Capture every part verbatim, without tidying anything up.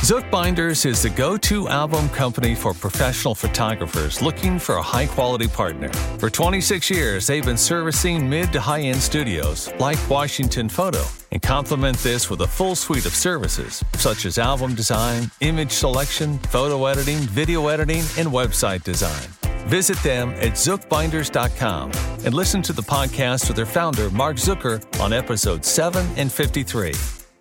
Zook Binders is the go-to album company for professional photographers looking for a high-quality partner. For twenty-six years, they've been servicing mid to high-end studios like Washington Photo and complement this with a full suite of services such as album design, image selection, photo editing, video editing, and website design. Visit them at zook binders dot com and listen to the podcast with their founder, Mark Zucker, on episodes seven and fifty-three.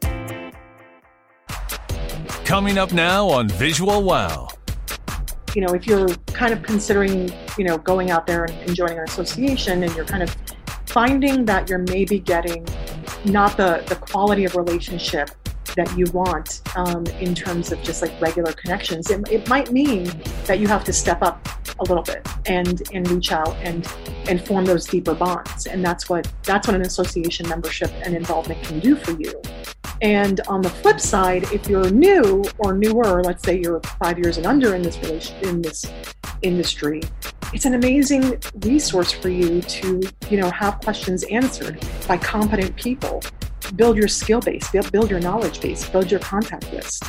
Coming up now on Visual Wow. You know, if you're kind of considering, you know, going out there and, and joining an association, and you're kind of finding that you're maybe getting not the, the quality of relationship that you want um, in terms of just like regular connections, it, it might mean that you have to step up a little bit and and reach out and and form those deeper bonds. And that's what that's what an association membership and involvement can do for you. And on the flip side, if you're new or newer, let's say you're five years and under in this relation in this industry, it's an amazing resource for you to, you know, have questions answered by competent people. Build your skill base, build, build your knowledge base, build your contact list.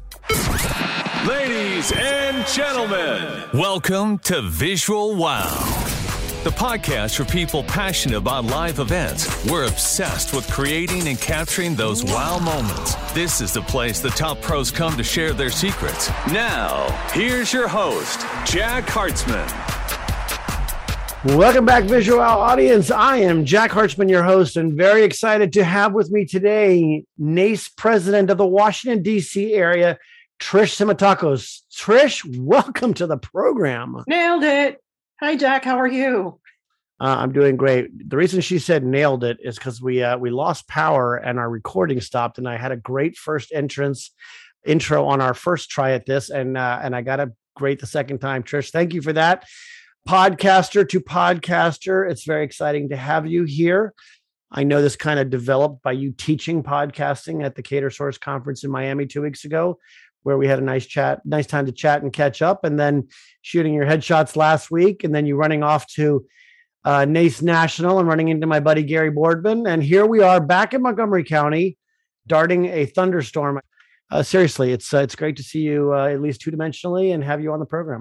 Ladies and gentlemen, welcome to Visual Wow, the podcast for people passionate about live events. We're obsessed with creating and capturing those wow moments. This is the place the top pros come to share their secrets. Now, here's your host, Jack Hartzman. Welcome back, Visual Wow audience. I am Jack Hartzman, your host, and very excited to have with me today N A C E president of the Washington, D C area, Trish Simitakos. Trish, welcome to the program. Nailed it. Hi, Jack. How are you? Uh, I'm doing great. The reason she said nailed it is because we uh, we lost power and our recording stopped, and I had a great first entrance intro on our first try at this, and uh, and I got it great the second time. Trish, thank you for that. Podcaster to podcaster, it's very exciting to have you here. I know this kind of developed by you teaching podcasting at the Cater Source Conference in Miami two weeks ago, where we had a nice chat, nice time to chat and catch up, and then shooting your headshots last week, and then you running off to uh, N A C E National and running into my buddy Gary Boardman. And here we are back in Montgomery County, darting a thunderstorm. Uh, seriously, it's uh, it's great to see you uh, at least two-dimensionally and have you on the program.